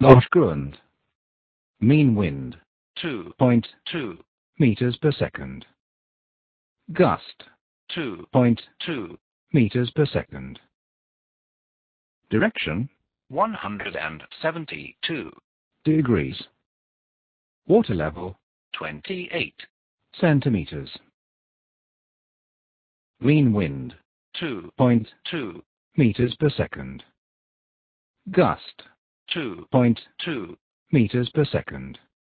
Lofgrund. Mean wind, 2.2 meters per second. Gust, 2.2 meters per second. Direction, 172 degrees. Water level, 28 centimeters. Mean wind, 2.2 meters per second. Gust, 2.2 meters per second.